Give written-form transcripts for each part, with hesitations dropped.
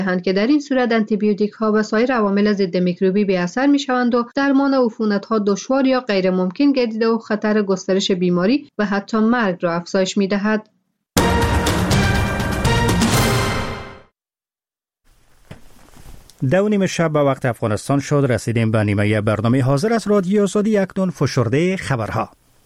که در این صورت آنتیبیوتیک ها و سایر عوامل ضد میکروبی بی اثر می شوند و درمان عفونت ها دشوار یا غیر ممکن گردیده و خطر گسترش بیماری و حتی مرگ را افزایش می دهد. دو نیم شب به وقت افغانستان شد. رسیدیم به نیمه برنامه حاضر از رادیو آزادی. اکنون فشرده خبرها.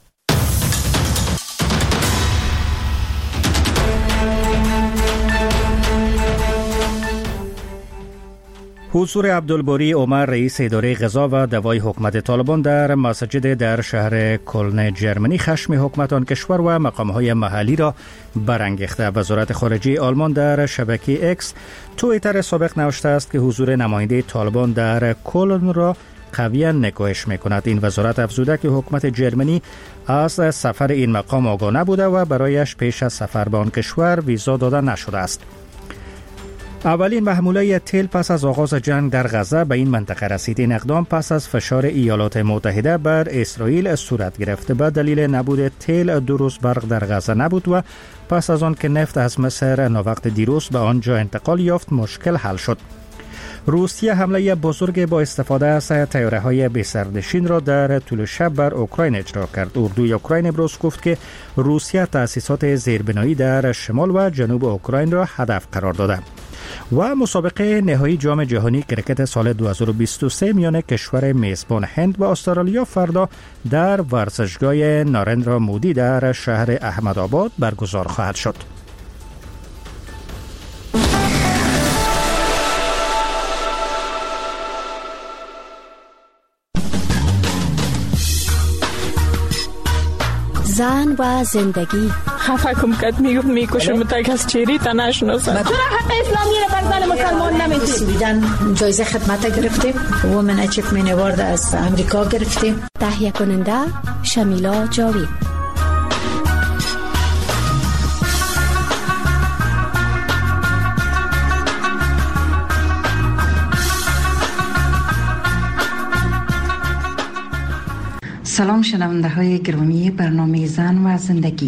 حضور عبدالباری عمر رئیس اداره غذا و دوای حکومت طالبان در مسجد در شهر کلن جرمنی خشم حکومت آن کشور و مقامهای محلی را برانگیخته. وزارت خارجه آلمان در شبکه اکس توییتر سابق نوشته است که حضور نماینده طالبان در کلن را قویاً نکوهش می‌کند. این وزارت افزوده که حکومت جرمنی از سفر این مقام آگاه نبوده و برایش پیش از سفر به آن کشور ویزا داده نشده است. اولین محموله تیل پس از آغاز جنگ در غزه به این منطقه رسید. این اقدام پس از فشار ایالات متحده بر اسرائیل صورت گرفت. به دلیل نبود تیل 2 روز برق در غزه نبود و پس از آن که نفت از مصر ناوقت دیروز به آنجا انتقال یافت مشکل حل شد. روسیه حمله بزرگ با استفاده از طیاره‌های بی‌سرنشین را در طول شب بر اوکراین اجرا کرد. اردوی اوکراین امروز گفت که روسیه تأسیسات زیربنایی در شمال و جنوب اوکراین را هدف قرار داده. و مسابقه نهایی جام جهانی کرکت سال 2023 میان کشور میزبان هند و استرالیا فردا در ورزشگاه نارندرا مودی در شهر احمدآباد برگزار خواهد شد. زن و زندگی. خفه کم کت میکشم تا کس چیری تا نشناسم. چرا حق اسلامی را بر زن مسلمان نمیدی؟ سویدن جایزه خدمت گرفتیم. وومن اچیومنت اوارد از امریکا گرفتیم. تهیه کننده شمیلا جاوید. سلام شنونده های گرامی برنامه زن و زندگی.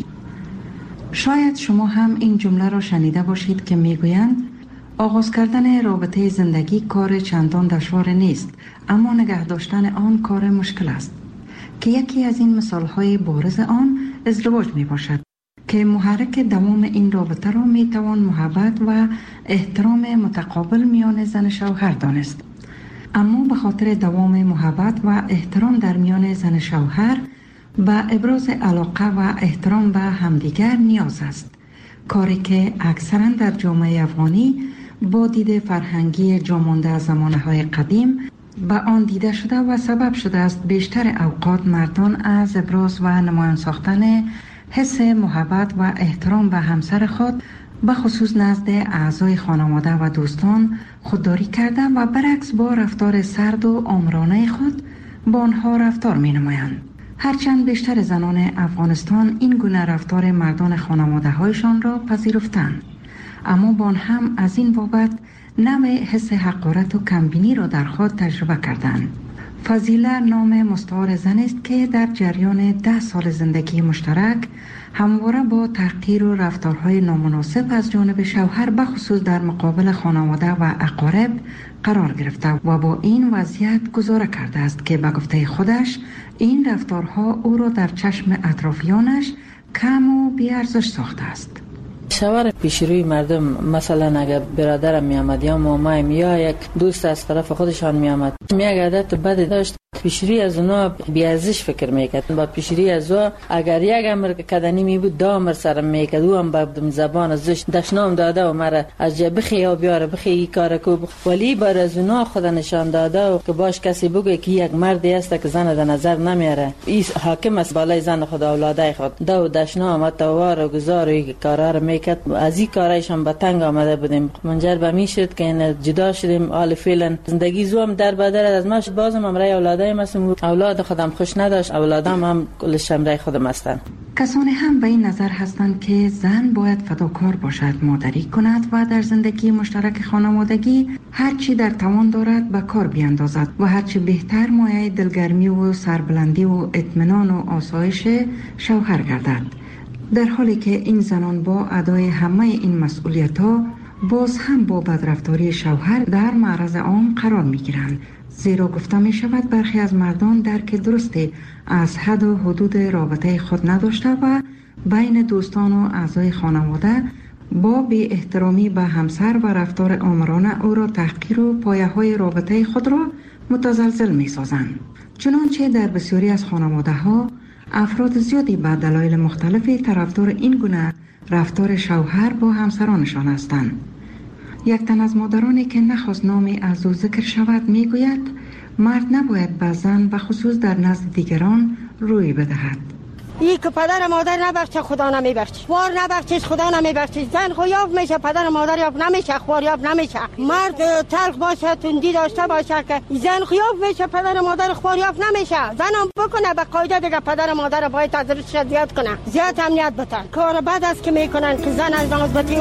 شاید شما هم این جمله را شنیده باشید که میگویند آغاز کردن رابطه زندگی کار چندان دشوار نیست، اما نگه داشتن آن کار مشکل است، که یکی از این مثال های بارز آن ازدواج می باشد که محرک دوام این رابطه را می توان محبت و احترام متقابل میان زن شوهر دانست. اما به خاطر دوام محبت و احترام در میان زن شوهر به ابراز علاقه و احترام به همدیگر نیاز است، کاری که اکثرا در جامعه افغانی با دید فرهنگی جامانده از زمانه‌های قدیم به آن دیده شده و سبب شده است بیشتر اوقات مردان از ابراز و نمایان ساختن حس محبت و احترام به همسر خود به خصوص نزد اعضای خانواده و دوستان خودداری کرده و برعکس با رفتار سرد و آمرانه خود با آنها رفتار می نمایند. هرچند بیشتر زنان افغانستان این گونه رفتار مردان خانواده هایشان را پذیرفتند، اما با آن هم از این بابت نوع حس حقارت و کمبینی را در خود تجربه کردند. فضیله نام مستعار زن است که در جریان 10 سال زندگی مشترک همواره با تحقیر و رفتارهای نامناسب از جانب شوهر به خصوص در مقابل خانواده و اقارب قرار گرفته و با این وضعیت گزاره کرده است که به گفته خودش این رفتارها او را در چشم اطرافیانش کم و بی‌ارزش ساخته است. شوهر پیش روی مردم، مثلا اگر برادرم می آمد یا مامایم یا یک دوست از طرف خودشان می آمد، یک عادت بد داشت، پیش روی از اونا بی‌ارزش فکر میکرد. با پیش روی از او اگر یک امر کدنی می بود 2 امر سرم میکرد، او هم با زبان ازش دشنام داده و مرا از جا بخی یا بیاره بخی این کار کو، ولی بر از اونا خود نشان داده و که باش کسی بگه که یک مردی است که زن در نظر نمیاره، این حاکم است بالای زن خود اولادای خود، دو دشنام توار و گزار و کارا رو میکرد. از این کارایش هم به تنگ آمده بودیم، منجر به می شد که این جدا شدیم. حال فعلا زندگی زوم در بدر از ماش بازم امرای اولادای مسم اولاد خودم خوش نداشت، اولادم هم کلش امرای خودم هستند. کسانی هم به این نظر هستند که زن باید فداکار باشد، مادری کند و در زندگی مشترک خانوادگی هرچی در توان دارد به کار بیاندازد و هرچی بهتر مایه دلگرمی و سربلندی و اطمینان و آسایش شوهر گردد، در حالی که این زنان با ادای همه این مسئولیت‌ها باز هم با بدرفتاری شوهر در معرض عام قرار می گیرند، زیرا گفته می شود برخی از مردان درک درستی از حد و حدود رابطه خود نداشته و بین دوستان و اعضای خانواده با بی احترامی به همسر و رفتار آمرانه او را تحقیر و پایه های رابطه خود را متزلزل می سازند. چنانچه در بسیاری از خانواده ها افراد زیادی به دلایل مختلفی طرفدار این گونه رفتار شوهر با همسرانشان هستند. یک تن از مادرانی که نخواست نامی از او ذکر شود می گوید مرد نباید به زن و خصوص در نزد دیگران روی بدهد. این که پدر مادر نبخشه خدا نمیبخشه، خوار نبخشش خدا نمیبخشه. زن خو یاب میشه، پدر مادر یاب نمیشه، خوار یاب نمیشه. مرد تلخ باشه، تندی داشته باشه که زن خو یاب میشه، پدر مادر خوار یاب نمیشه. زن هم بکنه به قاعده دیگه پدر مادر باید ازش زیاد کنه، زیاد امنیت بده. کار بد است که میکنن که زن از نازبتی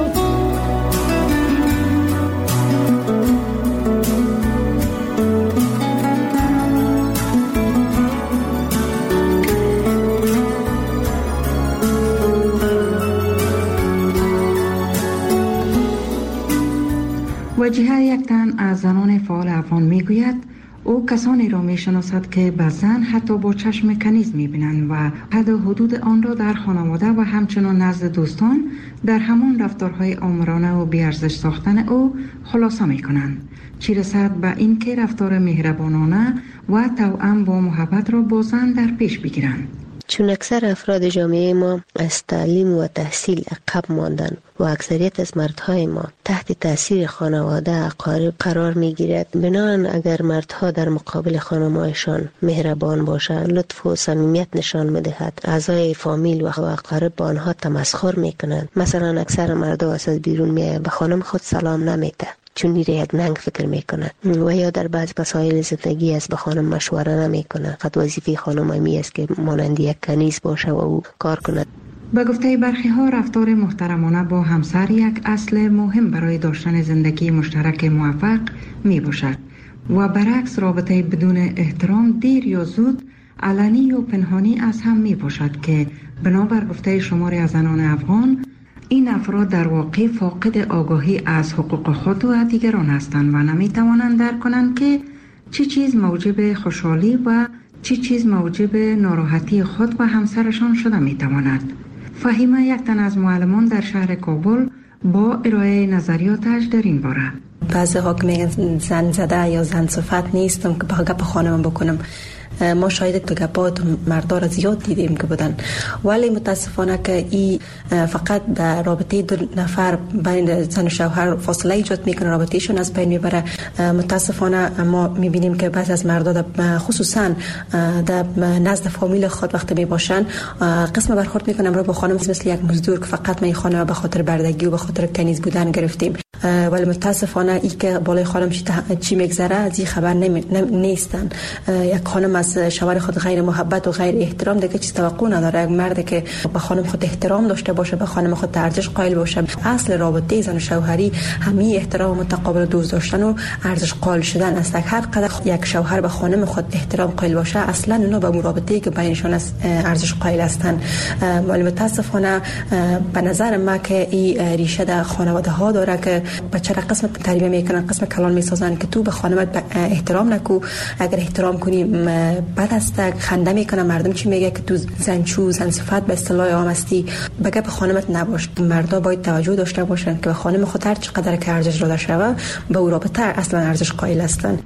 وجیه یک تن از زنان فعال افغان می گوید او کسانی را می شناسد که به زن حتی با چشم کنیز می بینند و حد و حدود آن را در خانواده و همچنان نزد دوستان در همان رفتارهای آمرانه و بی‌ارزش ساختن او خلاصه می کنند، چی رسد به این که رفتار مهربانانه و توأم با محبت را با زن در پیش بگیرند. چون اکثر افراد جامعه ما از تعلیم و تحصیل عقب ماندن و اکثریت از مردهای ما تحت تاثیر خانواده اقارب قرار می گیرد، بنابراین اگر مردها در مقابل خانمایشان مهربان باشند، لطف و صمیمیت نشان می‌دهد، اعضای فامیل و اقارب با آنها تمسخر می‌کنند. مثلا اکثر مردها از بیرون میآیند به خانم خود سلام نمی‌ده، چون میره یک ننگ فکر میکنه، و یا در بعض مسائل زندگی از به خانم مشوره نمیکنه. فقط وظیفه خانم همی است که مانند یک کنیز باشه و او کار کند. به گفته برخی ها رفتار محترمانه با همسر یک اصل مهم برای داشتن زندگی مشترک موفق می باشد و برعکس رابطه بدون احترام دیر یا زود علنی و پنهانی از هم می باشد که بنابر گفته شماری از زنان افغان این افراد در واقع فاقد آگاهی از حقوق خود و دیگران هستند و نمی توانند درک کنند که چه چیز موجب خوشحالی و چه چیز موجب ناراحتی خود و همسرشان شده می تواند. فهیمه یک تن از معلمان در شهر کابل با ارائه نظریاتش در این باره. بعضی ها که میگن زن زده یا زن صفت نیستم که با گپ خانم بکنم. ما شاید تو گپات مردا را زیاد دیدیم که بودن، ولی متاسفانه که این فقط در رابطه دو نفر بین زن و شوهر فاصله ایجاد میکنه، رابطهشون از بین میبره. متاسفانه ما میبینیم که بعضی از مردا خصوصا در نزد فامیل خود وقتی میباشن قسم برخورد میکنن رو با خانم مثل یک مزدور که فقط ما این خانم به خاطر بردگی و به خاطر کنیز بودن گرفتیم. ولی متاسفانه ای که بالای خانم چی میگذره از این خبر نیستن. یک خانم از شوهر خود غیر محبت و غیر احترام دیگه چیز توقع نداره. یک مرد که به خانم خود احترام داشته باشه، به خانم خود ارزش قائل باشه، اصل رابطه زن و شوهری همین احترام متقابل و دوست داشتن و ارزش قائل شدن است. هر قدر یک شوهر به خانم خود احترام قائل باشه، اصلا اونا به رابطه‌ای که بینشون است ارزش قائل هستند. ولی متاسفانه به نظر من که این ریشه در خانواده ها داره که بچه را قسم تربیت میکنن، قسم کلان میسازن که تو به خانمت احترام نکو، اگر احترام کنی بد است. خنده میکنه مردم چی میگه که تو زنچو زن صفت به اصطلاح عام هستی، بگه به خانمت نباش. مردا باید توجه داشته باشن که به خانم خود هر چقدر که ارزش داده شوه به او رابطه اصلا ارزش قائل هستن.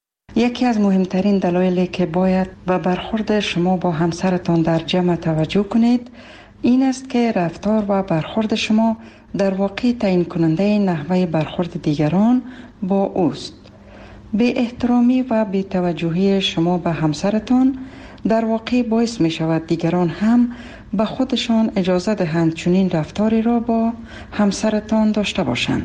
یکی از مهمترین دلایلی که باید به برخورد شما با همسرتان در جمع توجه کنید این است که رفتار و برخورد شما در واقع تعیین کننده نحوه برخورد دیگران با اوست. بی احترامی و بی توجهی شما به همسرتان در واقع باعث می شود دیگران هم به خودشان اجازه دهند چنین رفتاری را با همسرتان داشته باشند.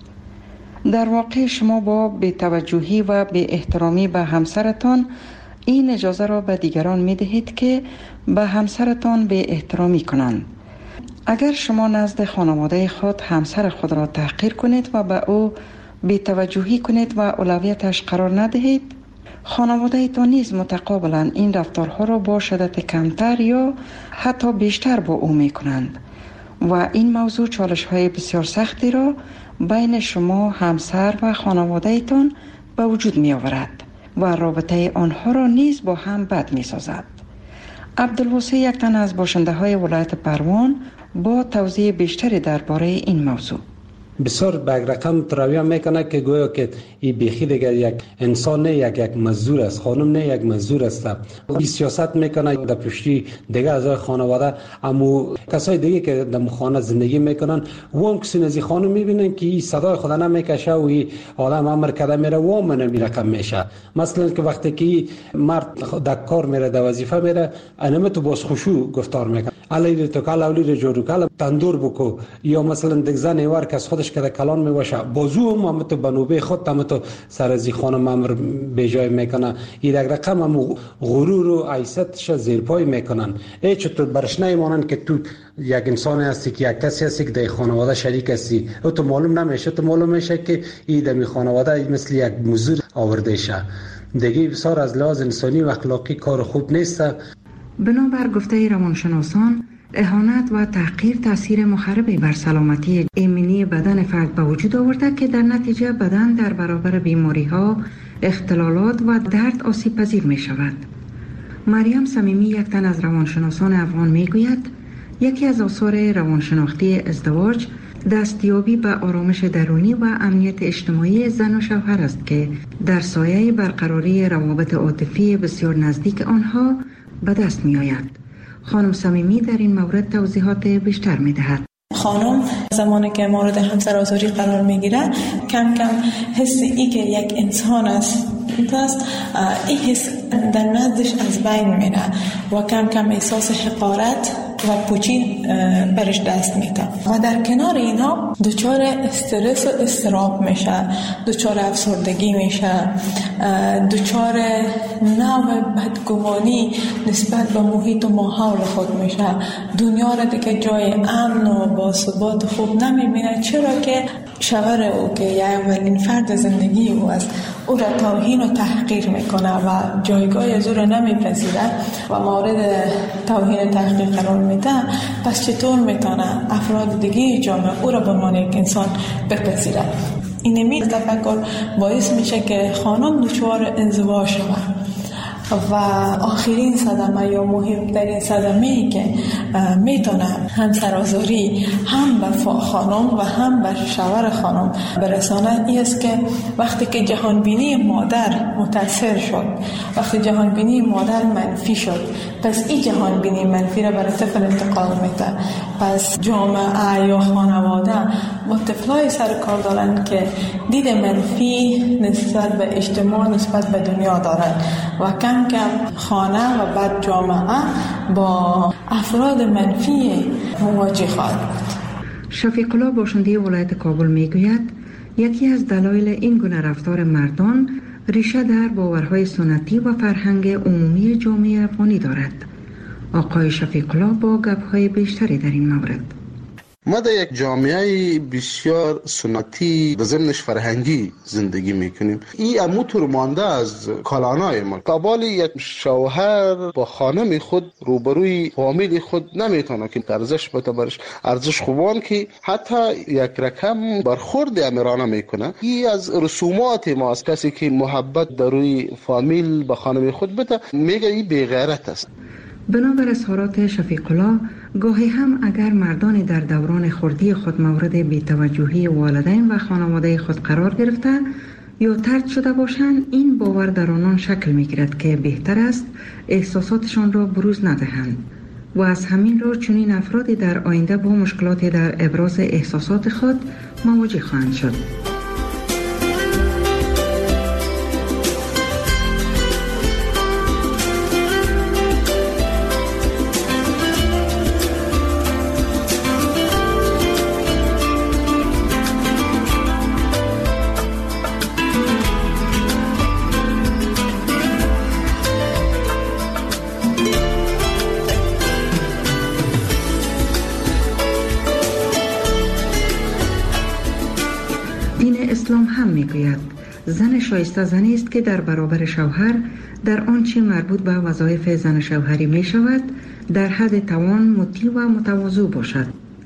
در واقع شما با بی توجهی و بی احترامی به همسرتان این اجازه را به دیگران می دهید که به همسرتان بی احترامی کنند. اگر شما نزد خانواده خود همسر خود را تحقیر کنید و به او بی توجهی کنید و اولویتش قرار ندهید، خانواده تان نیز متقابلا این رفتارها را با شدت کمتر یا حتی بیشتر با او می کنند و این موضوع چالش های بسیار سختی را بین شما همسر و خانواده ایتان به وجود می آورد و رابطه آنها را نیز با هم بد می سازد. عبدالواسع یک تن از باشنده های ولایت پروان با توضیح بیشتری درباره این موضوع. بسیار به رقم ترویه میکنه که گویا که این بیخی دیگر یک انسان نه، یک مزدور است، خانم نه یک مزدور است. این سیاست میکنه در پشتی دیگر از خانواده، اما کسای دیگه که در خانه زندگی میکنن و هم کسی نزی خانم میبینن که این صدای خدا نمیکشه و این آدم امر کرده میره و هم نمی رقم میشه. مثلا که وقتی که مرد در کار میره، در وظیفه میره، انما تو باز خوشو گفتار میکنه، علی تو کال اولی جورو کال تندور بکو، یا مثلا دیگه زن ایوار که از خودش که کلان میباشه بازو هم تو بنوبه خود هم تو سر از خانم امر به جای میکنه. این رقم هم غرور و عیستش زیر پای میکنن. ای چطور برش نمیمانن که تو یک انسان هستی، که یک کسی هستی که در خانواده شریک هستی، او تو معلوم نمیشه، تو معلوم میشه که این در خانواده مثل یک مزدور آورده شه. دیگه بسیار از لحاظ انسانی و اخلاقی کار خوب نیست. بنابر گفته روانشناسان، اهانت و تحقیر تاثیر مخربی بر سلامتی ایمنی بدن فرد به وجود آورده که در نتیجه بدن در برابر بیماری‌ها، اختلالات و درد آسیب پذیر می شود. مریم صمیمی، یک تن از روانشناسان افغان، می گوید یکی از آثار روانشناختی ازدواج دستیابی به آرامش درونی و امنیت اجتماعی زن و شوهر است که در سایه برقراری روابط عاطفی بسیار نزدیک آنها به دست می آید. خانم صمیمی در این مورد توضیحات بیشتر می دهد. خانم زمانی که مورد همسرآزاری قرار می گیره کم کم حس ای که یک انسان است این حس در نزدش از بین میره و کم کم احساس حقارت و پوچی برش دست میده و در کنار اینا دچار استرس و اضطراب میشه، دچار افسردگی میشه، دچار نوع بدگمانی نسبت به محیط و ماحول خود میشه. دنیا را دیگه جای امن و باثبات خوب نمیبینه، چرا که شوهر او که یه اولین فرد زندگی او است او را توهین و تحقیر میکنه و جایگاه از او را نمیپذیره و مورد توهین و تحقیر قرار میده. پس چطور میتونه افراد دیگه جامعه او را به عنوان یک انسان بپذیره؟ این تفکر باعث میشه که خانم دچار انزوا شود و آخرین صدمه یا مهمترین صدمه‌ای که میتونه همسرآزاری هم به خانم و هم به شوهر خانم برسانه این است که وقتی که جهانبینی مادر متاثر شد، وقتی جهانبینی مادر منفی شد، پس این جهانبینی منفی را برای طفل انتقال میده. پس جامعه یا خانواده با طفلای سر کار دارن که دید منفی نسبت به اجتماع، نسبت به دنیا دارن و کم خانه و بعد جامعه با افراد منفی مواجه خواهد بود. شفیق الله باشنده ولایت کابل میگوید یکی از دلایل این گونه رفتار مردان ریشه در باورهای سنتی و فرهنگ عمومی جامعه افغانی دارد. آقای شفیق الله با گپ‌های بیشتری در این مورد. ما در یک جامعه بسیار سنتی و ضمنش فرهنگی زندگی میکنیم. این اموتور مانده از کلانای ما. قبال یک شوهر با خانم خود روبروی فامیل خود نمیتونه که ارزش بتبرش ارزش خوبان که حتی یک رقم برخورد امیرانه میکنه. این از رسومات ما است. کسی که محبت در روی فامیل با خانم خود بده میگه این بی‌غیرت است. بنابر اظهارات شفیق الله، گاهی هم اگر مردان در دوران خردی خود مورد بی‌توجهی والدین و خانواده خود قرار گرفته یا طرد شده باشند، این باور در آنان شکل می‌گیرد که بهتر است احساساتشان را بروز ندهند و از همین رو چنین افرادی در آینده با مشکلاتی در ابراز احساسات خود مواجه خواهند شد. اسلام هم میگوید زن شایسته زنی است که در برابر شوهر در آنچه مربوط به وظایف زن شوهری می شود در حد توان مطیع و متواضع باشد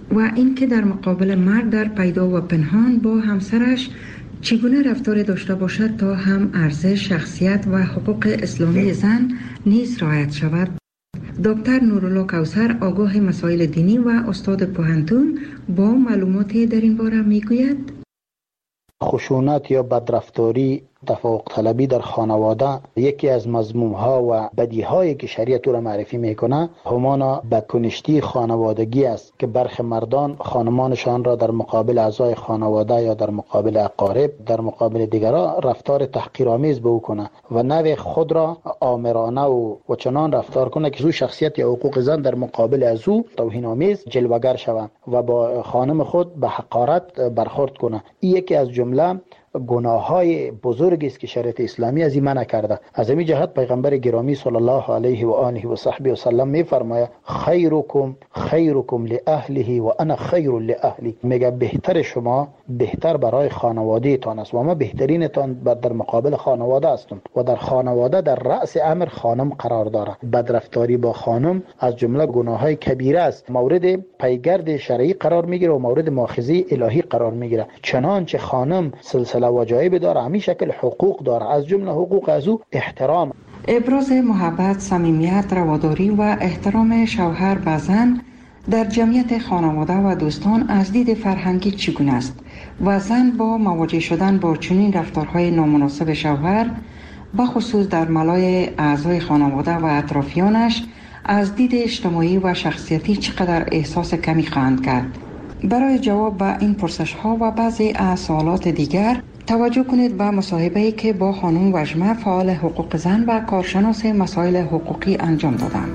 و اینکه در مقابل مرد در پیدا و پنهان با همسرش چگونه رفتار داشته باشد تا هم ارزش، شخصیت و حقوق اسلامی زن نیز رعایت شود. دکتر نورالله کوثر آگاه مسائل دینی و استاد پوهنتون با معلوماتی در این باره میگوید: خشونت یا بدرفتاری، تفوق طلبی در خانواده یکی از مذموم‌ها و بدیهایی که شریعت را معرفی میکنه همان بدکنشتی خانوادگی است که برخی مردان خانمانشان را در مقابل اعضای خانواده یا در مقابل اقارب، در مقابل دیگران رفتار تحقیرآمیز به او کنه و نوع خود را آمرانه و چنان رفتار کنه که او شخصیت یا حقوق زن در مقابل از او توهین‌آمیز جلوه‌گر شود و با خانم خود به حقارت برخورد کنه. این یکی از جمله گناه‌های بزرگی است که شریعت اسلامی از این منع کرده. از این جهت پیغمبر گرامی صلی الله علیه و آله و صحبه و سلم می‌فرماید خیرکم لاهله و انا خیر لاهلی. میگه بهتر شما بهتر برای خانواده تان است و ما بهترین تان در مقابل خانواده هستم و در خانواده در رأس امر خانم قرار داره. بدرفتاری با خانم از جمله گناه‌های کبیره است، مورد پیگرد شرعی قرار میگیره و مورد مؤاخذه الهی قرار میگیره. چنانچه خانم سلسله واجایب داره، همین شکل حقوق داره، از جمله حقوق از او احترام. ابراز محبت، صمیمیت، رواداری و احترام شوهر به زن در جمعیت خانواده و دوستان از دید فرهنگی چگونه است و زن با مواجه شدن با چنین رفتارهای نامناسب شوهر بخصوص در ملای اعضای خانواده و اطرافیانش از دید اجتماعی و شخصیتی چقدر احساس کمی خواهند کرد؟ برای جواب به این پرسش ها و بعضی از سوالات دیگر توجه کنید به مصاحبه‌ای که با خانم وژمه فعال حقوق زن و کارشناس مسائل حقوقی انجام دادم.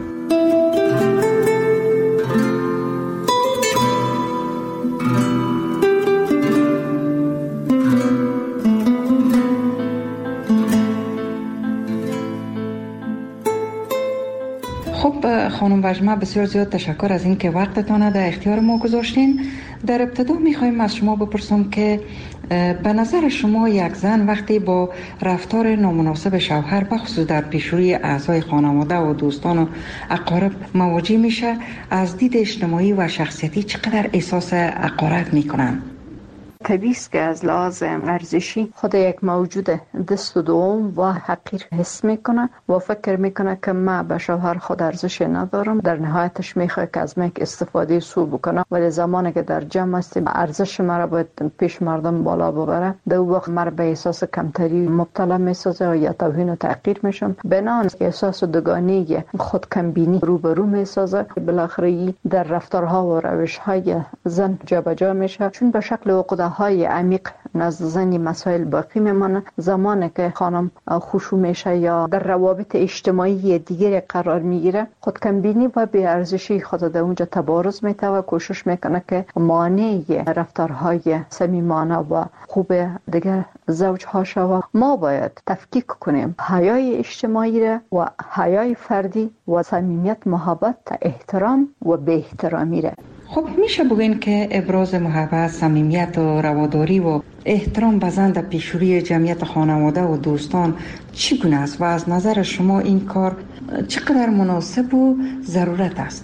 خب خانم وژمه، بسیار زیاد تشکر از اینکه وقتتان در اختیار ما گذاشتین. در ابتدا میخوایم از شما بپرسم که به نظر شما یک زن وقتی با رفتار نامناسب شوهر بخصوص در پیشروی اعضای خانواده و دوستان و اقارب مواجه میشه، از دید اجتماعی و شخصیتی چقدر احساس حقارت میکنن؟ طبیعی است که از لحاظ ارزشی خود یک موجود دست و دوم و حقیر حس میکنه و فکر میکنه که من به شوهر خود ارزش ندارم. در نهایتش میخواد که از من استفاده سو بکنه، ولی زمانی که در جمع هستیم ارزش مرا باید پیش مردم بالا ببره، در وقت مرا به احساس کمتری مبتلا میسازه و یا توهین و تحقیر میشم. بنان احساس دوگانگی، خود کمبینی روبرو میسازه. بالاخره در رفتارها و روشهای زن جابجا میشه، چون به شکل عقده های عمیق نزد زنی مسائل باقی میمانه. زمانی که خانم خشوع میشه یا در روابط اجتماعی دیگری قرار میگیره، خود کمبینی و بی‌ارزشی خود در اونجا تبارز میته و کوشش میکنه که مانع رفتارهای صمیمانه و خوب دیگر زوجها شود. ما باید تفکیک کنیم حیای اجتماعی را و حیای فردی و صمیمیت، محبت، احترام و بی احترامی را. خب میشه بگین که ابراز محبت، صمیمیت و رواداری و احترام به زن در پیشروی جمعیت خانواده و دوستان چگونه است و از نظر شما این کار چقدر مناسب و ضرورت است؟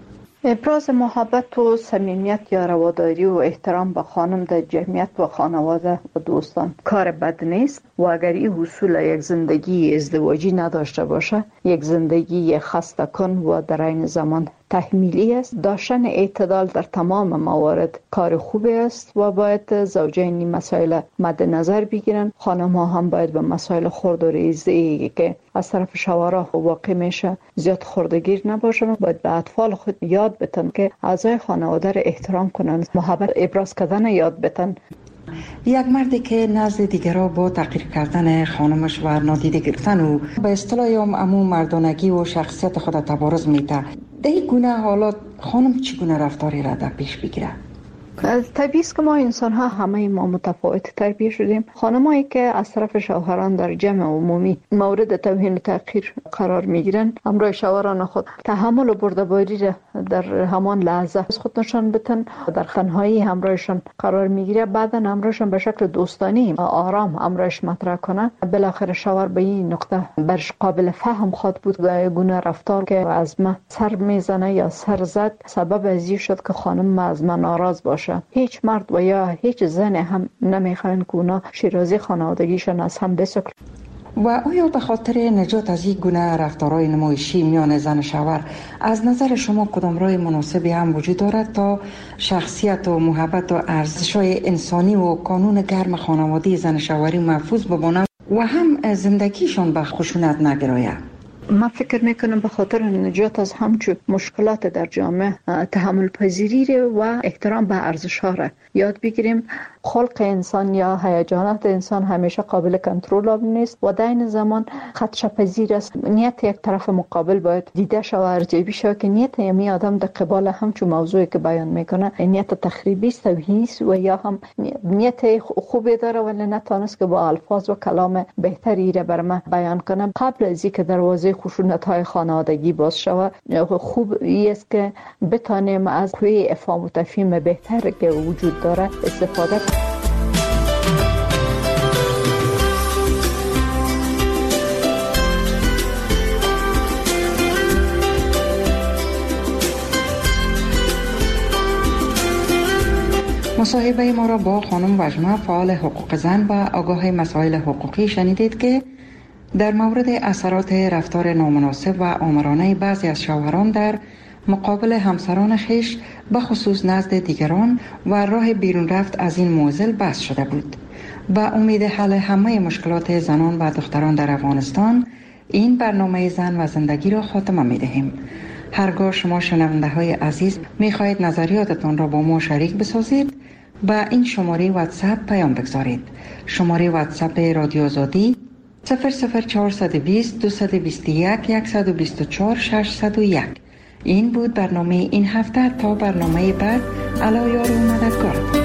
ابراز محبت و صمیمیت یا رواداری و احترام به خانم در جمعیت و خانواده و دوستان کار بد نیست و اگر این حصول یک زندگی ازدواجی نداشته باشه، یک زندگی خسته کن و در این زمان تحمیلی است. داشتن اعتدال در تمام موارد کار خوبی است و باید زوجین مسائل مد نظر بگیرن. خانم ها هم باید به مسائل خرد و ریزی که از طرف شوهرها واقع میشه زیاد خردگیر نباشن. باید به اطفال خود یاد بدن که اعضای خانواده را احترام کنن، محبت ابراز کردن یاد بدن. یک مردی که نزد دیگرها با تحقیر کردن خانمش و نادیده گرفتن و به اصطلاح امو مردانگی و شخصیت خود تبارز میده، در این گونه حالات خانم چگونه رفتاری را در پیش بگیره؟ طبیعی است که ما انسان ها همه ما متفاوت تربیه شدیم. خانمایی که از طرف شوهران در جمع عمومی مورد توهین و تحقیر قرار میگیرن، همراه شوهران خود تحمل و بردباری را در همان لحظه از خود نشان بدن، در تنهایی همراهشان قرار میگیره، بعدا همراهشان به شکل دوستانه آرام همراهش مطرح کنه، بالاخره شوهر به این نقطه برش قابل فهم خواهد بود گونه رفتار که از من سر میزنه یا سر زد سبب ازی شد که خانم از من ناراض باشه. هیچ مرد و یا هیچ زن هم نمیخواین که اونا شیرازی خانوادگیشان از هم بسکل. و آیا به خاطر نجات از این گونه رفتارهای نمایشی میان زن شوهر از نظر شما کدام راه مناسبی هم وجود دارد تا شخصیت و محبت و ارزش‌های انسانی و قانون گرم خانوادگی زن شوهری محفوظ بماند و هم زندگیشان به خشونت نگراید؟ من فکر میکنم به خاطر نجات از همچون مشکلات در جامعه تحمل پذیری و احترام به ارزش ها را یاد بگیریم. خلق انسان یا هیجانات انسان همیشه قابل کنترل نیست و در این زمان خدشه پذیر است. نیت یک طرف مقابل باید دیده شود و ارزیابی شود که نیت یمی آدم در قبال همچون موضوعی که بیان میکنه نیت تخریبی است و یا هم نیت خوبی داره ولی نتونست که با الفاظ و کلام بهتری را بر من بیان کنه. قبل از اینکه دروازه خشونت های خانوادگی باز شود خوب است که بتانیم از قوه افهام و تفهیم بهتر که وجود داره استفاده کنیم. مصاحبه ما را با خانم وجمه فعال حقوق زن و آگاه مسائل حقوقی شنیدید که در مورد اثرات رفتار نامناسب و آمرانه بعضی از شوهران در مقابل همسران خیش به خصوص نزد دیگران و راه بیرون رفت از این معضل بحث شده بود. با امید حل همه مشکلات زنان و دختران در افغانستان این برنامه زن و زندگی را خاتمه می دهیم. هرگاه شما شنونده های عزیز می خواهید نظریاتتان را با ما شریک بسازید با این شماره واتساپ پیام بگذارید. شماره واتساپ رادیو آزادی 00420 221 124 601. این بود برنامه این هفته. تا برنامه بعد، علا یار و مددگار.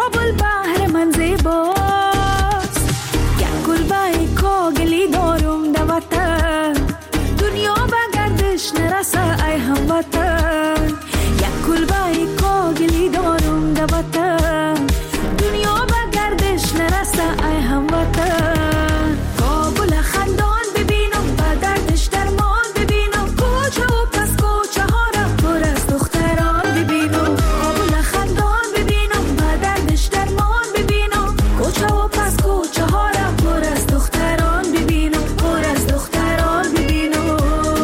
کابل بحر من زیباست، یک کلبه کاغلی دارم در وطن، دنیا به گردش نرسه ای هموطن. یک کلبه کاغلی دارم در وطن، دنیا به گردش نرسه ای هموطن. کابل خندان ببینم به گردش درمان ببینم، کوچه و پس کوچه ها را پر از دختران ببینم. کابل خندان ببینم به گردش درمان ببینم، کوچه و پس کوچه ها را پر از دختران ببینم، پر از دختران ببینم.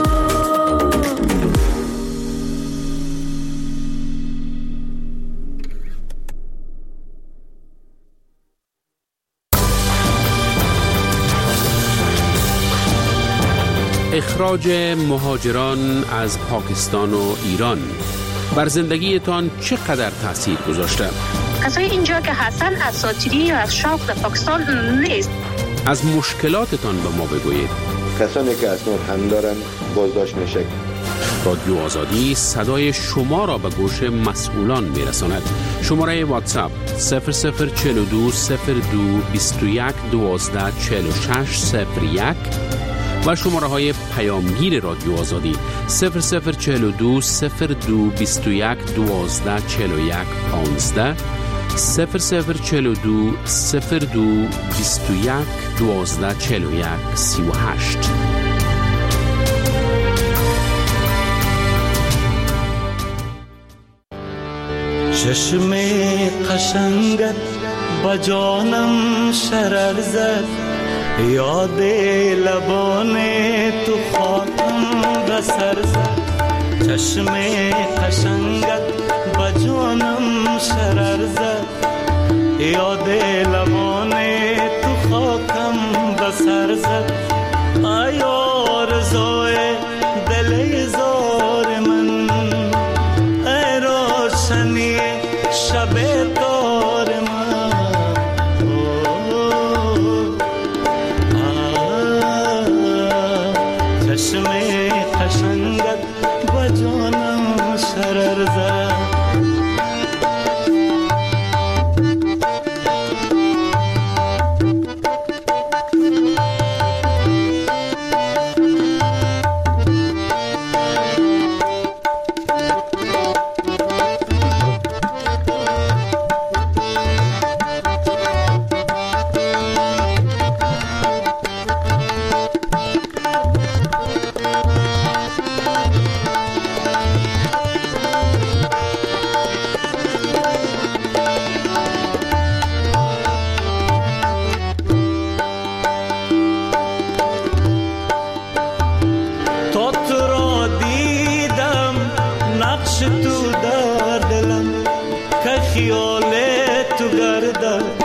اخراج مهاجران از پاکستان و ایران بر زندگیتان چقدر تاثیر گذاشته؟ کسای اینجا که هستن اساطیری یا از شوق در پاکستان نیست. از مشکلاتتان به ما بگویید. کسانی که اسناد هم دارن بازداشت میشه. رادیو آزادی صدای شما را به گوش مسئولان میرساند. شماره واتساپ 0042 02 21 12 46 01 و شماره های پیامگیر رادیو آزادی 0042 02 21 12 41 15 0042 02 21 12 41 38. چشم قشنگت با جانم شرر زد، یاد لبان تو خاکم بسر زد. چشم قشنگت با جانم شرر زد، یاد لبان تو خاکم بسر زد. ای آرزوی دل زار من، ای روشنی شب تار من. چشم قشنگت با جانم شرر زد. تو در دلم که خیال تو گردد،